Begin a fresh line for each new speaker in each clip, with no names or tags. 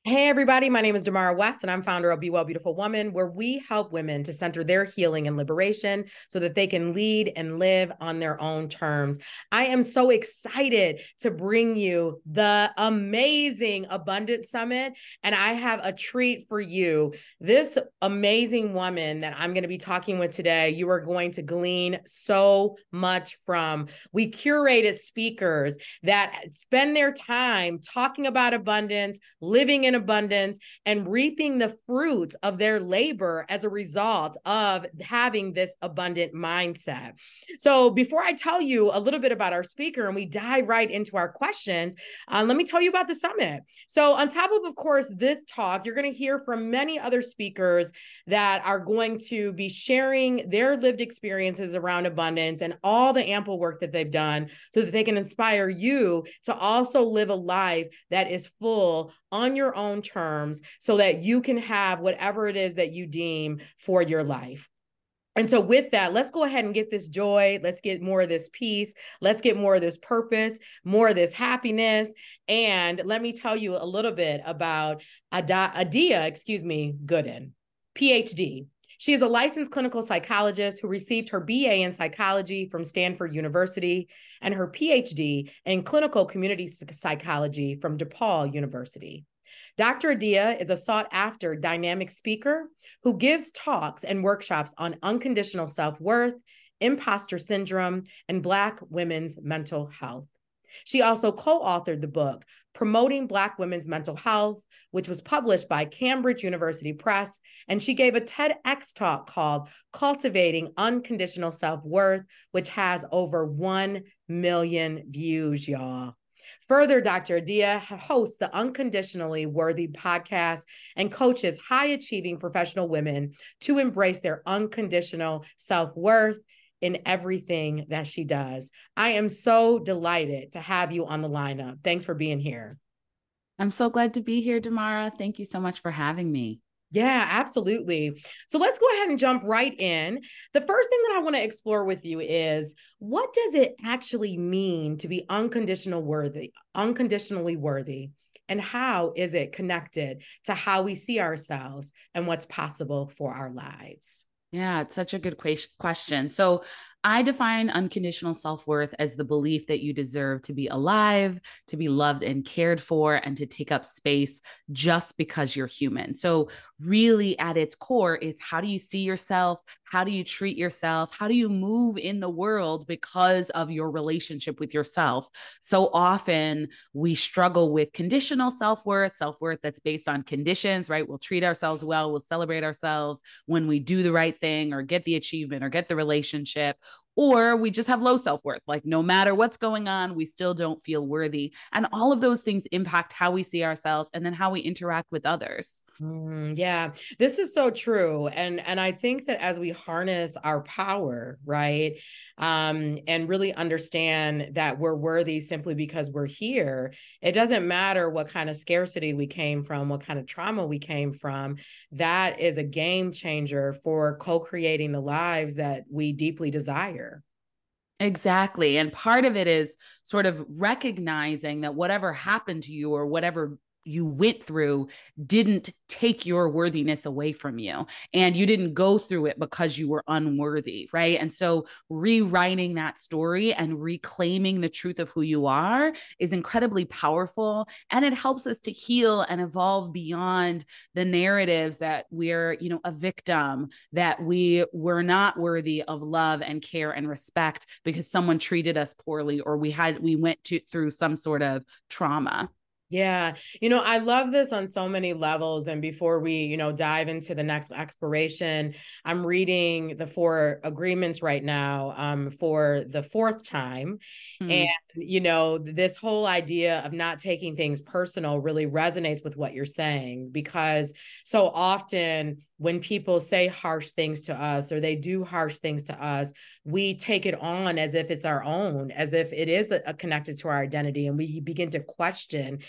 Hey, everybody. My name is Damara West, and I'm founder of Be Well Beautiful Woman, where we help women to center their healing and liberation so that they can lead and live on their own terms. I am so excited to bring you the amazing Abundance Summit, and I have a treat for you. This amazing woman that I'm going to be talking with today, you are going to glean so much from. We curated speakers that spend their time talking about abundance, living in abundance, and reaping the fruits of their labor as a result of having this abundant mindset. So, before I tell you a little bit about our speaker and we dive right into our questions, let me tell you about the summit. So, on top of course, this talk, you're going to hear from many other speakers that are going to be sharing their lived experiences around abundance and all the ample work that they've done so that they can inspire you to also live a life that is full on your own terms so that you can have whatever it is that you deem for your life. And so with that, let's go ahead and get this joy. Let's get more of this peace. Let's get more of this purpose, more of this happiness. And let me tell you a little bit about Adia Gooden, PhD. She is a licensed clinical psychologist who received her BA in psychology from Stanford University and her PhD in clinical community psychology from DePaul University. Dr. Adia is a sought-after dynamic speaker who gives talks and workshops on unconditional self-worth, imposter syndrome, and Black women's mental health. She also co-authored the book, Promoting Black Women's Mental Health, which was published by Cambridge University Press, and she gave a TEDx talk called Cultivating Unconditional Self-Worth, which has over 1 million views, y'all. Further, Dr. Adia hosts the Unconditionally Worthy podcast and coaches high-achieving professional women to embrace their unconditional self-worth in everything that she does. I am so delighted to have you on the lineup. Thanks for being here.
I'm so glad to be here, Damara. Thank you so much for having me.
Yeah, absolutely. So let's go ahead and jump right in. The first thing that I want to explore with you is what does it actually mean to be unconditionally worthy, and how is it connected to how we see ourselves and what's possible for our lives?
Yeah, it's such a good question. So, I define unconditional self worth as the belief that you deserve to be alive, to be loved and cared for, and to take up space just because you're human. So, really, at its core, it's how do you see yourself? How do you treat yourself? How do you move in the world because of your relationship with yourself? So often we struggle with conditional self worth that's based on conditions, right? We'll treat ourselves well, we'll celebrate ourselves when we do the right thing or get the achievement or get the relationship, or we just have low self-worth. Like no matter what's going on, we still don't feel worthy. And all of those things impact how we see ourselves and then how we interact with others.
Yeah, this is so true. And I think that as we harness our power, right, and really understand that we're worthy simply because we're here, it doesn't matter what kind of scarcity we came from, what kind of trauma we came from. That is a game changer for co-creating the lives that we deeply desire.
Exactly. And part of it is sort of recognizing that whatever happened to you or whatever you went through didn't take your worthiness away from you. And you didn't go through it because you were unworthy, right? And so rewriting that story and reclaiming the truth of who you are is incredibly powerful. And it helps us to heal and evolve beyond the narratives that we're, a victim, that we were not worthy of love and care and respect because someone treated us poorly or we went through some sort of trauma.
Yeah, I love this on so many levels. And before we, dive into the next exploration, I'm reading the Four Agreements right now for the fourth time. And,
Hmm.
this whole idea of not taking things personal really resonates with what you're saying, because so often when people say harsh things to us or they do harsh things to us, we take it on as if it's our own, as if it is connected to our identity. And we begin to question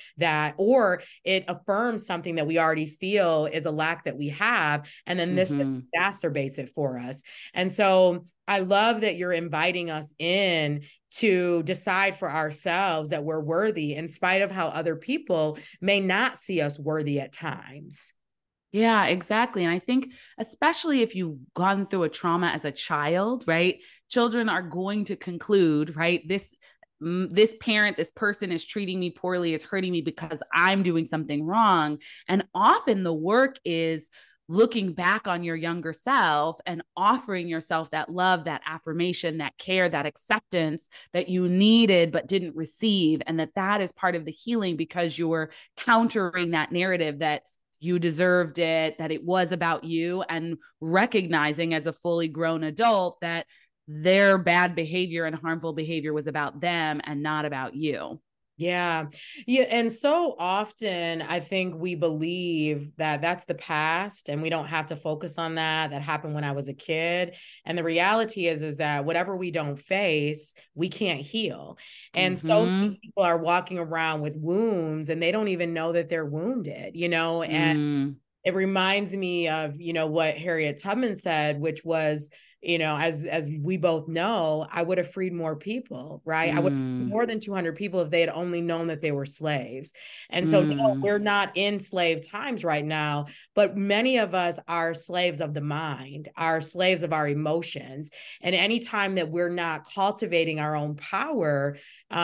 that, or it affirms something that we already feel is a lack that we have. And then this just exacerbates it for us. And so I love that you're inviting us in to decide for ourselves that we're worthy in spite of how other people may not see us worthy at times.
Yeah, exactly. And I think, especially if you've gone through a trauma as a child, right? Children are going to conclude, right? This parent, this person is treating me poorly, is hurting me because I'm doing something wrong. And often the work is looking back on your younger self and offering yourself that love, that affirmation, that care, that acceptance that you needed but didn't receive. And that is part of the healing, because you're countering that narrative that you deserved it, that it was about you, and recognizing as a fully grown adult that their bad behavior and harmful behavior was about them and not about you.
Yeah. Yeah. And so often I think we believe that that's the past and we don't have to focus on that. That happened when I was a kid. And the reality is that whatever we don't face, we can't heal. And so many people are walking around with wounds and they don't even know that they're wounded, and it reminds me of, what Harriet Tubman said, which was, as we both know, I would have freed more people, right? I would have freed more than 200 people if they had only known that they were slaves. And so, no, we're not in slave times right now, but many of us are slaves of the mind, are slaves of our emotions. And anytime that we're not cultivating our own power,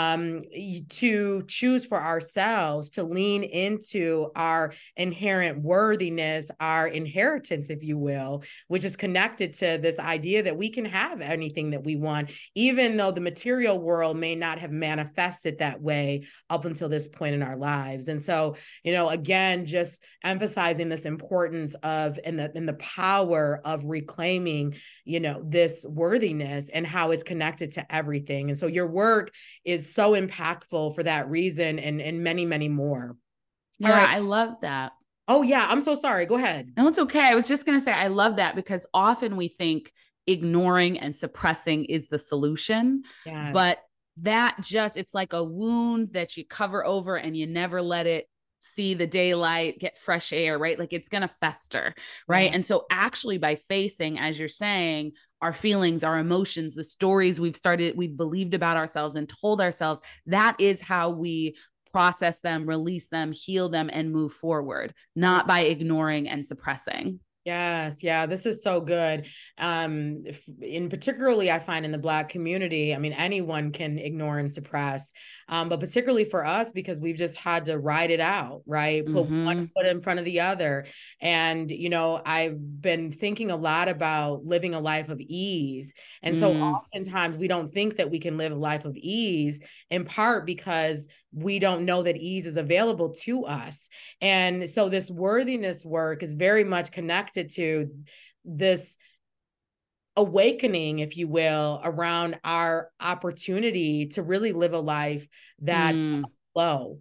to choose for ourselves, to lean into our inherent worthiness, our inheritance, if you will, which is connected to this idea that we can have anything that we want, even though the material world may not have manifested that way up until this point in our lives. And so, again, just emphasizing this importance of and the power of reclaiming, this worthiness and how it's connected to everything. And so your work is so impactful for that reason and many, many more.
Yeah, all right. I love that.
Oh, yeah. I'm so sorry. Go ahead.
No, it's okay. I was just going to say, I love that, because often we think ignoring and suppressing is the solution. Yes. But it's like a wound that you cover over and you never let it see the daylight, get fresh air, right? Like it's going to fester, right? Yeah. And so actually by facing, as you're saying, our feelings, our emotions, the stories we've believed about ourselves and told ourselves, that is how we process them, release them, heal them, and move forward, not by ignoring and suppressing.
Yes. Yeah. This is so good. In particularly, I find in the Black community, I mean, anyone can ignore and suppress, but particularly for us, because we've just had to ride it out, right? Put one foot in front of the other. And, I've been thinking a lot about living a life of ease. And so oftentimes we don't think that we can live a life of ease, in part because we don't know that ease is available to us. And so this worthiness work is very much connected to this awakening, if you will, around our opportunity to really live a life that flow.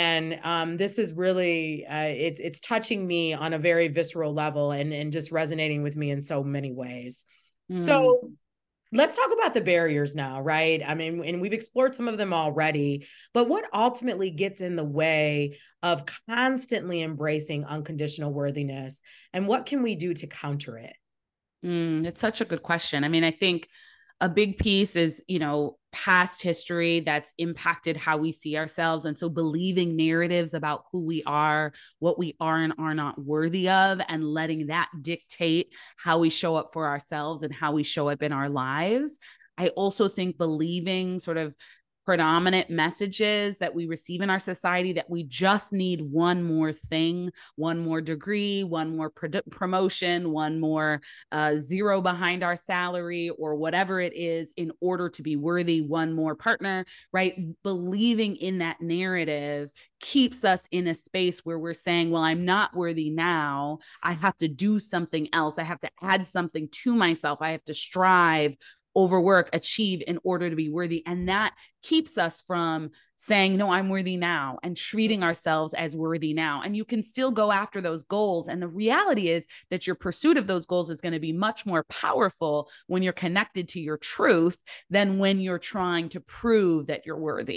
And this is really, it's touching me on a very visceral level and just resonating with me in so many ways. So let's talk about the barriers now, right? I mean, and we've explored some of them already, but what ultimately gets in the way of constantly embracing unconditional worthiness, and what can we do to counter it?
It's such a good question. I mean, I think a big piece is, past history that's impacted how we see ourselves. And so believing narratives about who we are, what we are and are not worthy of, and letting that dictate how we show up for ourselves and how we show up in our lives. I also think believing sort of predominant messages that we receive in our society that we just need one more thing, one more degree, one more promotion, one more zero behind our salary, or whatever it is, in order to be worthy, one more partner, right? Believing in that narrative keeps us in a space where we're saying, well, I'm not worthy now. I have to do something else. I have to add something to myself. I have to strive, overwork, achieve in order to be worthy. And that keeps us from saying, no, I'm worthy now, and treating ourselves as worthy now. And you can still go after those goals. And the reality is that your pursuit of those goals is going to be much more powerful when you're connected to your truth than when you're trying to prove that you're worthy.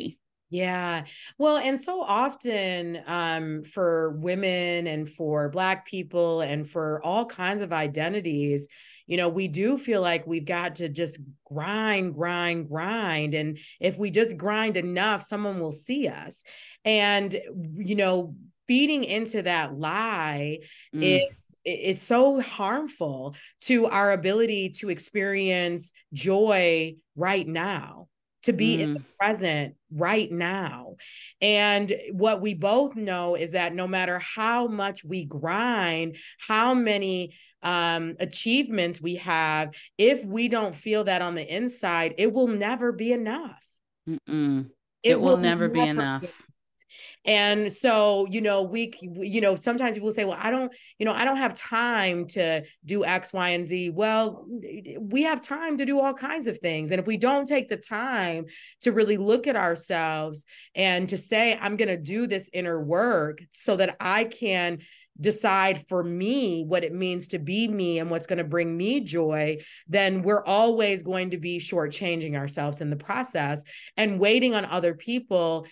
Yeah. Well, and so often for women and for Black people and for all kinds of identities, we do feel like we've got to just grind, grind, grind. And if we just grind enough, someone will see us. And, feeding into that lie is
Mm,
it's so harmful to our ability to experience joy right now, to be in the
mm,
present right now. And what we both know is that no matter how much we grind, how many achievements we have, if we don't feel that on the inside, it will never be enough.
mm-mm. It
It
will
will
never be
never be.
enough.
And so, sometimes people say, well, I don't have time to do X, Y, and Z. Well, we have time to do all kinds of things. And if we don't take the time to really look at ourselves and to say, I'm going to do this inner work so that I can decide for me what it means to be me and what's going to bring me joy, then we're always going to be shortchanging ourselves in the process and waiting on other people.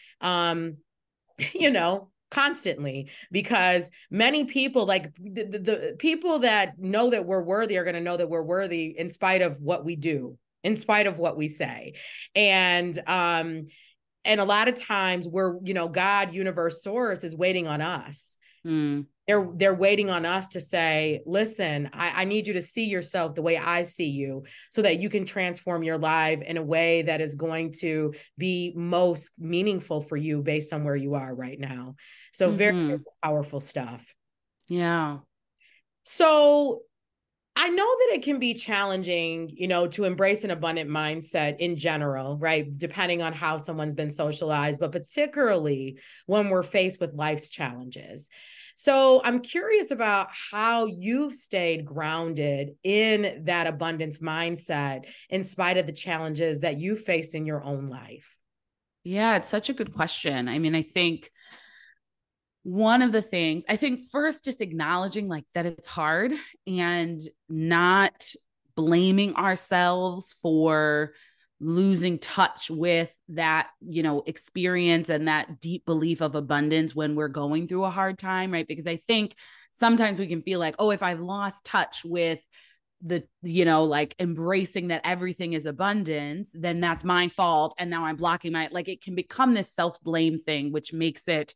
Constantly, because many people, like the people that know that we're worthy, are going to know that we're worthy in spite of what we do, in spite of what we say. And a lot of times God, universe, source is waiting on us.
Mm,
They're waiting on us to say, listen, I need you to see yourself the way I see you, so that you can transform your life in a way that is going to be most meaningful for you based on where you are right now. So very, very
mm-hmm.
powerful stuff.
Yeah.
So I know that it can be challenging, to embrace an abundant mindset in general, right? Depending on how someone's been socialized, but particularly when we're faced with life's challenges. So I'm curious about how you've stayed grounded in that abundance mindset in spite of the challenges that you faced in your own life.
Yeah, it's such a good question. I mean, I think one of the things, I think first, just acknowledging like that it's hard and not blaming ourselves for losing touch with that, experience and that deep belief of abundance when we're going through a hard time, right? Because I think sometimes we can feel like, oh, if I've lost touch with like embracing that everything is abundance, then that's my fault, and now I'm blocking like it can become this self-blame thing, which makes it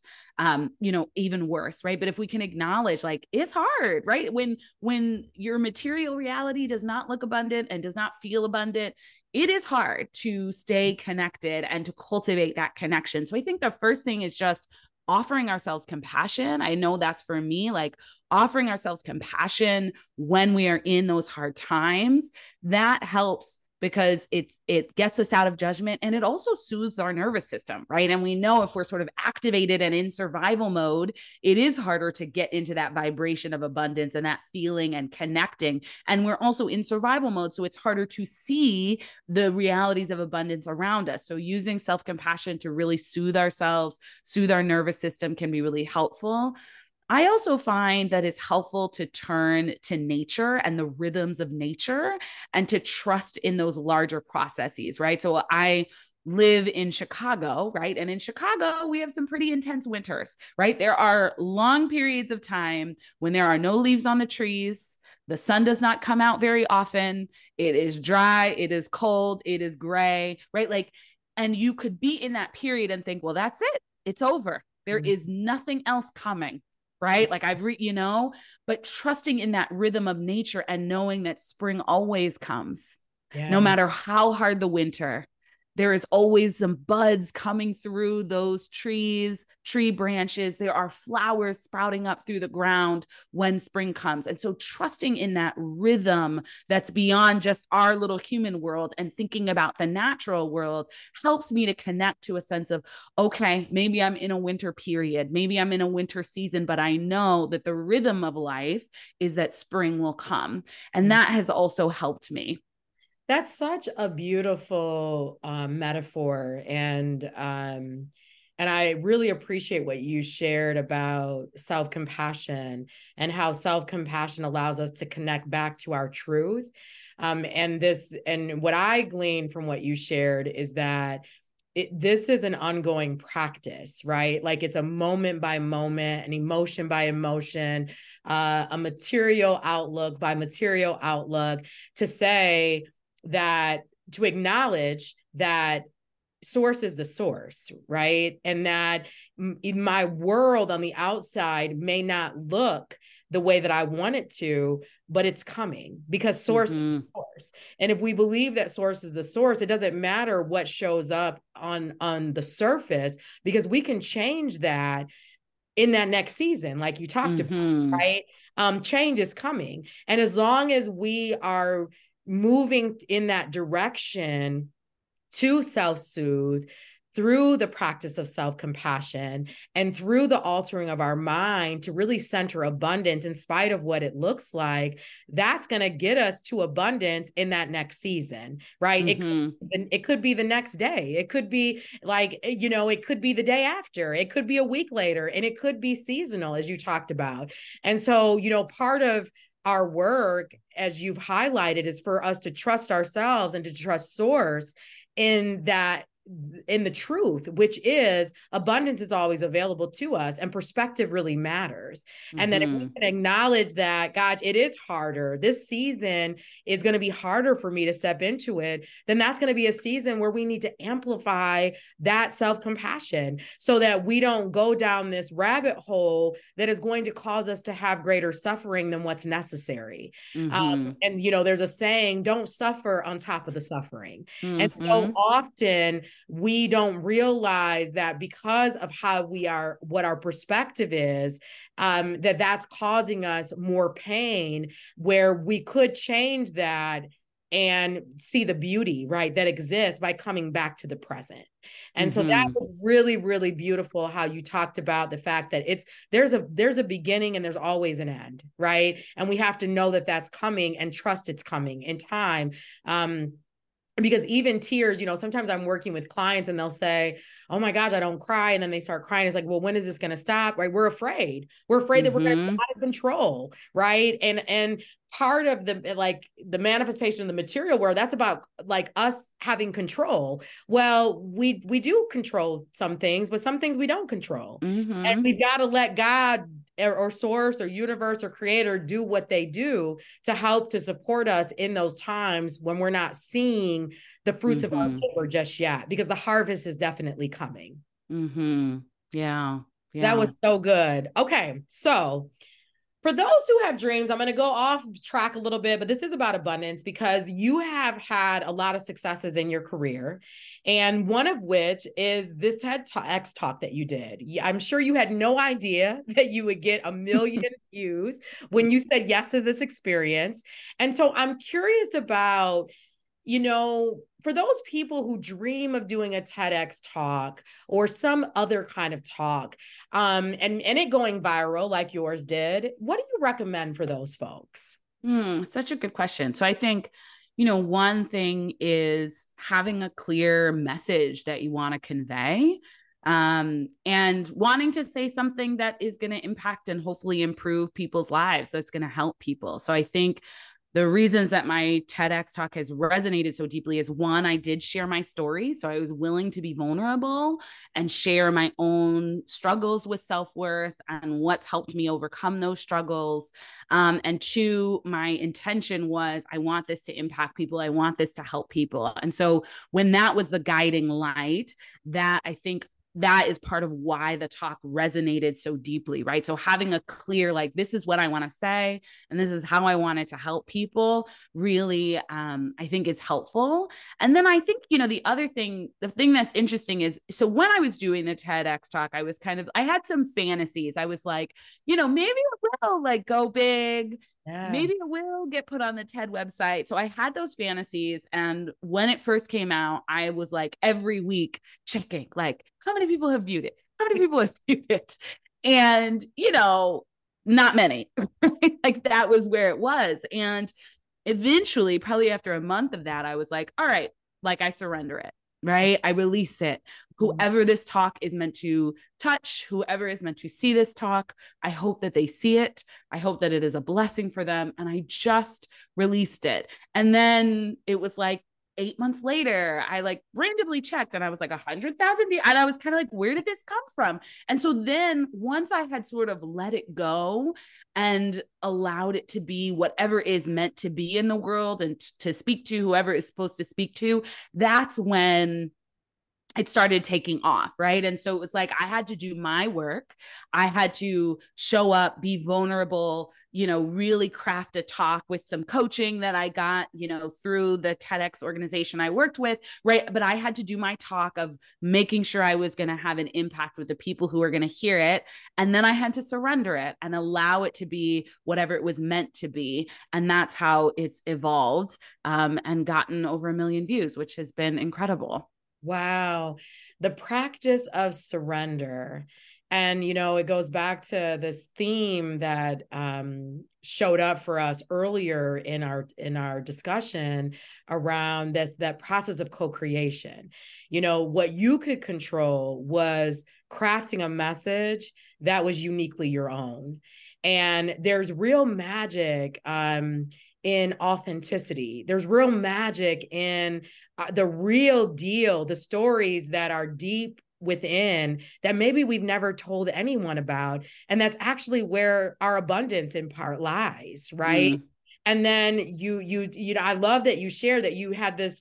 even worse, right? But if we can acknowledge, like, it's hard, right? When your material reality does not look abundant and does not feel abundant, it is hard to stay connected and to cultivate that connection. So I think the first thing is just offering ourselves compassion. I know that's for me, like offering ourselves compassion when we are in those hard times. That helps because it gets us out of judgment, and it also soothes our nervous system, right? And we know if we're sort of activated and in survival mode, it is harder to get into that vibration of abundance and that feeling and connecting. And we're also in survival mode, so it's harder to see the realities of abundance around us. So using self-compassion to really soothe ourselves, soothe our nervous system, can be really helpful. I also find that it's helpful to turn to nature and the rhythms of nature and to trust in those larger processes, right? So I live in Chicago, right? And in Chicago, we have some pretty intense winters, right? There are long periods of time when there are no leaves on the trees. The sun does not come out very often. It is dry, it is cold, it is gray, right? Like, and you could be in that period and think, well, that's it. It's over. There is nothing else coming, right? Like but trusting in that rhythm of nature and knowing that spring always comes, no
Yeah.
matter how hard the winter. There is always some buds coming through those trees, tree branches. There are flowers sprouting up through the ground when spring comes. And so trusting in that rhythm that's beyond just our little human world and thinking about the natural world helps me to connect to a sense of, okay, maybe I'm in a winter period, maybe I'm in a winter season, but I know that the rhythm of life is that spring will come. And that has also helped me.
That's such a beautiful metaphor, and I really appreciate what you shared about self-compassion and how self-compassion allows us to connect back to our truth. And what I gleaned from what you shared is that this is an ongoing practice, right? Like it's a moment by moment, an emotion by emotion, a material outlook by material outlook, to say that, to acknowledge that source is the source, right? And that my world on the outside may not look the way that I want it to, but it's coming, because source is the source. And if we believe that source is the source, it doesn't matter what shows up on the surface, because we can change that in that next season, like you talked about, right? Change is coming. And as long as we are moving in that direction to self-soothe through the practice of self-compassion and through the altering of our mind to really center abundance in spite of what it looks like, that's going to get us to abundance in that next season, right? It could be the next day. It could be like, it could be the day after. It could be a week later, and it could be seasonal, as you talked about. And so, part of our work, as you've highlighted, is for us to trust ourselves and to trust source in the truth, which is abundance is always available to us, and perspective really matters. And then if we can acknowledge that, God, it is harder, this season is going to be harder for me to step into it, then that's going to be a season where we need to amplify that self-compassion so that we don't go down this rabbit hole that is going to cause us to have greater suffering than what's necessary. And there's a saying, don't suffer on top of the suffering. And so often we don't realize that because of how we are, what our perspective is, that's causing us more pain, where we could change that and see the beauty, right, that exists by coming back to the present. And so that was really, really beautiful how you talked about the fact that there's a beginning and there's always an end, right? And we have to know that that's coming and trust it's coming in time. Because even tears, sometimes I'm working with clients and they'll say, oh my gosh, I don't cry. And then they start crying. It's like, well, when is this going to stop? Right. We're afraid that we're going to be out of control. Right. And part of the manifestation of the material world, that's about like us having control. Well, we do control some things, but some things we don't control. And we've got to let God or source or universe or creator do what they do to help to support us in those times when we're not seeing the fruits of our labor just yet, because the harvest is definitely coming.
Yeah.
That was so good. Okay. So for those who have dreams, I'm going to go off track a little bit, but this is about abundance, because you have had a lot of successes in your career. And one of which is this TEDx talk that you did. I'm sure you had no idea that you would get 1 million views when you said yes to this experience. And so I'm curious about, for those people who dream of doing a TEDx talk or some other kind of talk, and it going viral like yours did, what do you recommend for those folks?
Such a good question. So I think, one thing is having a clear message that you want to convey, and wanting to say something that is going to impact and hopefully improve people's lives, that's going to help people. So I think the reasons that my TEDx talk has resonated so deeply is, one, I did share my story. So I was willing to be vulnerable and share my own struggles with self-worth and what's helped me overcome those struggles. And two, my intention was, I want this to impact people. I want this to help people. And so when that was the guiding light, that I think that is part of why the talk resonated so deeply, right? So having a clear, this is what I want to say, and this is how I want it to help people, really, I think is helpful. And then I think, the thing that's interesting is, so when I was doing the TEDx talk, I had some fantasies. I was like, maybe I will go big. Yeah. Maybe it will get put on the TED website. So I had those fantasies. And when it first came out, I was every week checking, how many people have viewed it? How many people have viewed it? And, not many. That was where it was. And eventually, probably after a month of that, I was like, all right, I surrender it. Right? I release it. Whoever this talk is meant to touch, whoever is meant to see this talk, I hope that they see it. I hope that it is a blessing for them. And I just released it. And then it was 8 months later, I like randomly checked and I was like 100,000 views. And I was kind of like, where did this come from? And so then once I had sort of let it go and allowed it to be whatever is meant to be in the world and to speak to whoever is supposed to speak to, that's when it started taking off, right? And so it was like I had to do my work. I had to show up, be vulnerable, really craft a talk with some coaching that I got, through the TEDx organization I worked with, right? But I had to do my talk of making sure I was going to have an impact with the people who are going to hear it. And then I had to surrender it and allow it to be whatever it was meant to be. And that's how it's evolved, and gotten over 1 million views, which has been incredible.
Wow. The practice of surrender. And, it goes back to this theme that showed up for us earlier in our discussion around that process of co-creation. What you could control was crafting a message that was uniquely your own. And there's real magic in authenticity. There's real magic in the real deal, the stories that are deep within that maybe we've never told anyone about. And that's actually where our abundance in part lies, right? And then I love that you share that you had this,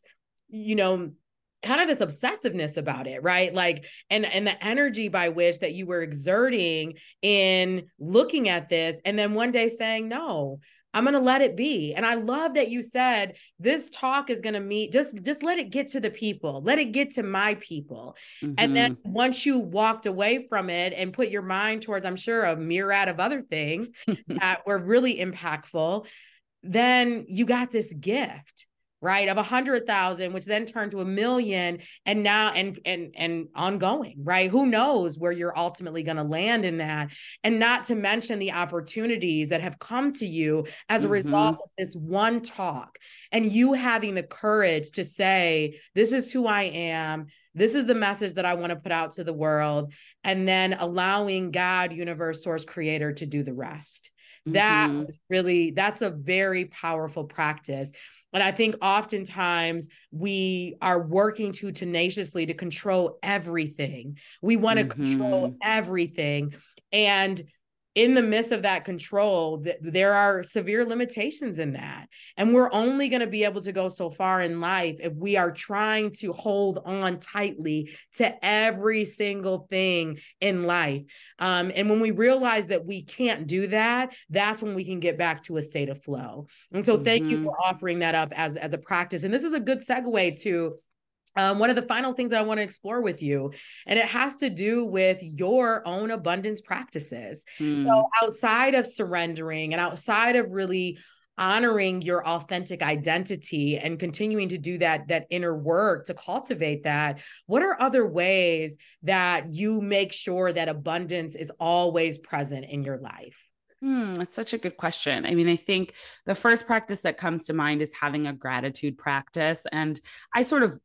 kind of this obsessiveness about it, right? Like, and the energy by which that you were exerting in looking at this, and then one day saying, no, I'm going to let it be. And I love that you said this talk is going to meet, just let it get to the people, let it get to my people. And then once you walked away from it and put your mind towards, I'm sure, a myriad of other things that were really impactful, then you got this gift, right, of 100,000, which then turned to 1 million, and now and ongoing, right? Who knows where you're ultimately going to land in that, and not to mention the opportunities that have come to you as a result of this one talk, and you having the courage to say, "This is who I am. This is the message that I want to put out to the world," and then allowing God, universe, source, creator to do the rest. That's a very powerful practice. And I think oftentimes we are working too tenaciously to control everything. We want to control everything. And in the midst of that control, there are severe limitations in that. And we're only going to be able to go so far in life if we are trying to hold on tightly to every single thing in life. And when we realize that we can't do that, that's when we can get back to a state of flow. And so thank you for offering that up as a practice. And this is a good segue to one of the final things that I want to explore with you, and it has to do with your own abundance practices. So outside of surrendering and outside of really honoring your authentic identity and continuing to do that inner work to cultivate that, what are other ways that you make sure that abundance is always present in your life?
That's such a good question. I mean, I think the first practice that comes to mind is having a gratitude practice. And I sort of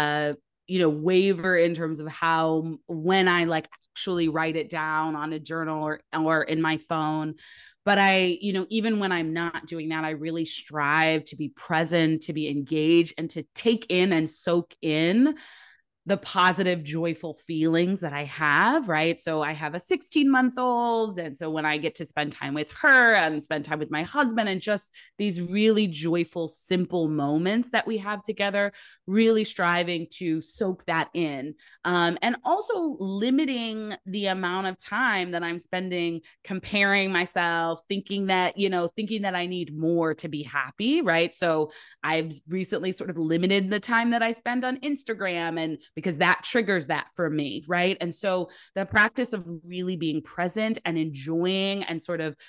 waver in terms of when I like actually write it down on a journal or in my phone. But I, even when I'm not doing that, I really strive to be present, to be engaged, and to take in and soak in the positive, joyful feelings that I have, right? So I have a 16-month-old. And so when I get to spend time with her and spend time with my husband and just these really joyful, simple moments that we have together, really striving to soak that in. And also limiting the amount of time that I'm spending comparing myself, thinking that I need more to be happy, right? So I've recently sort of limited the time that I spend on Instagram, and because that triggers that for me, right? And so the practice of really being present and enjoying and sort of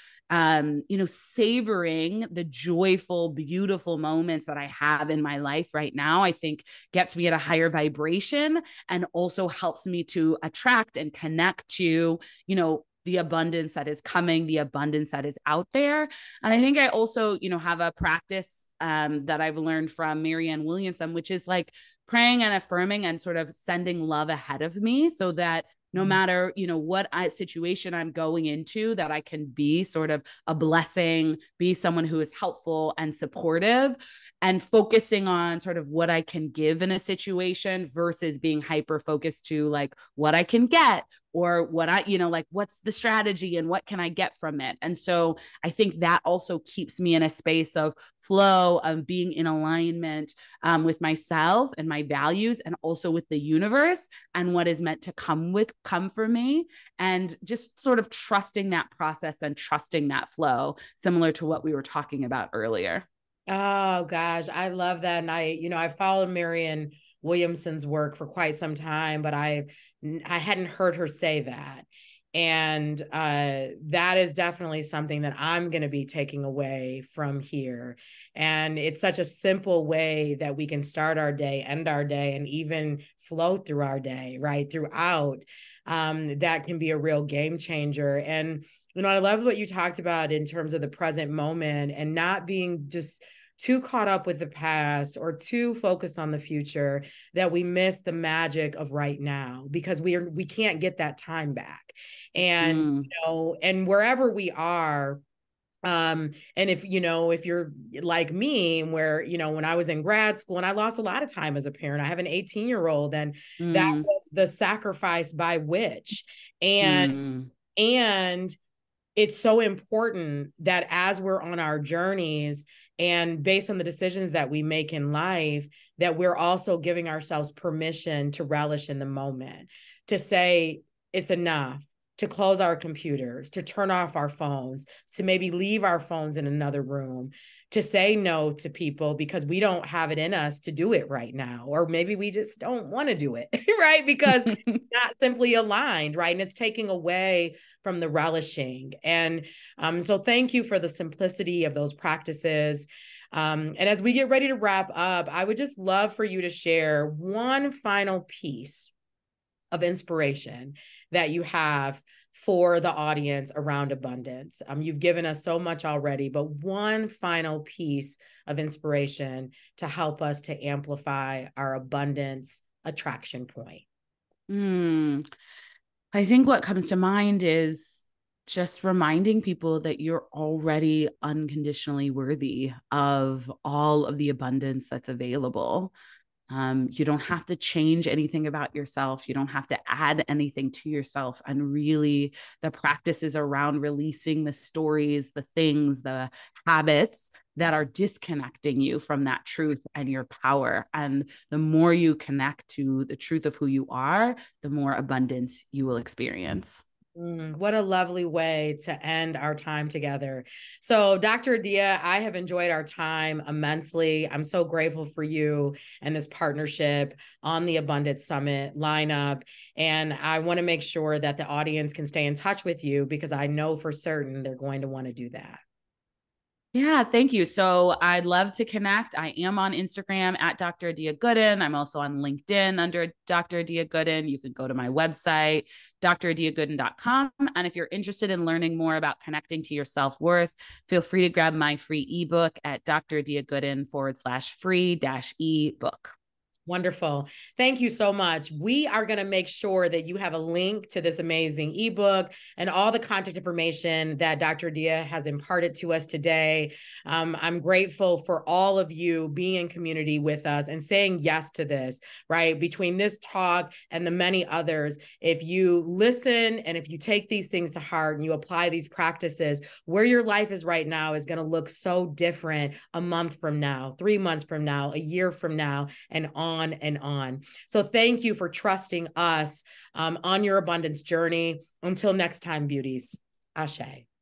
savoring the joyful, beautiful moments that I have in my life right now, I think gets me at a higher vibration and also helps me to attract and connect to, the abundance that is coming, the abundance that is out there. And I think I also, have a practice that I've learned from Marianne Williamson, which is like praying and affirming and sort of sending love ahead of me so that no matter, what situation I'm going into, that I can be sort of a blessing, be someone who is helpful and supportive, and focusing on sort of what I can give in a situation versus being hyper focused to like what I can get, or what like what's the strategy and what can I get from it. And so I think that also keeps me in a space of flow, of being in alignment with myself and my values, and also with the universe and what is meant to come for me, and just sort of trusting that process and trusting that flow, similar to what we were talking about earlier.
Oh gosh, I love that. And I followed Marianne Williamson's work for quite some time, but I hadn't heard her say that. And that is definitely something that I'm going to be taking away from here. And it's such a simple way that we can start our day, end our day, and even flow through our day, right? Throughout. That can be a real game changer. And I love what you talked about in terms of the present moment and not being just too caught up with the past or too focused on the future that we miss the magic of right now, because we can't get that time back. And and wherever we are, and if you're like me, where when I was in grad school, and I lost a lot of time as a parent. I have an 18-year-old, and that was the sacrifice by which. And it's so important that as we're on our journeys and based on the decisions that we make in life, that we're also giving ourselves permission to relish in the moment, to say it's enough, to close our computers, to turn off our phones, to maybe leave our phones in another room, to say no to people because we don't have it in us to do it right now. Or maybe we just don't want to do it, right? Because it's not simply aligned, right? And it's taking away from the relishing. And so thank you for the simplicity of those practices. And as we get ready to wrap up, I would just love for you to share one final piece of inspiration that you have for the audience around abundance. You've given us so much already, but one final piece of inspiration to help us to amplify our abundance attraction point.
I think what comes to mind is just reminding people that you're already unconditionally worthy of all of the abundance that's available. You don't have to change anything about yourself. You don't have to add anything to yourself. And really, the practices around releasing the stories, the things, the habits that are disconnecting you from that truth and your power. And the more you connect to the truth of who you are, the more abundance you will experience.
What a lovely way to end our time together. So, Dr. Adia, I have enjoyed our time immensely. I'm so grateful for you and this partnership on the Abundance Summit lineup. And I want to make sure that the audience can stay in touch with you, because I know for certain they're going to want to do that.
Yeah, thank you. So I'd love to connect. I am on Instagram at Dr. Adia Gooden. I'm also on LinkedIn under Dr. Adia Gooden. You can go to my website, dradiagooden.com. And if you're interested in learning more about connecting to your self-worth, feel free to grab my free ebook at dradiagooden.com/free-ebook.
Wonderful. Thank you so much. We are going to make sure that you have a link to this amazing ebook and all the contact information that Dr. Adia has imparted to us today. I'm grateful for all of you being in community with us and saying yes to this, right? Between this talk and the many others, if you listen and if you take these things to heart and you apply these practices, where your life is right now is going to look so different a month from now, 3 months from now, a year from now, and on and on. So thank you for trusting us on your abundance journey. Until next time, beauties. Ashe.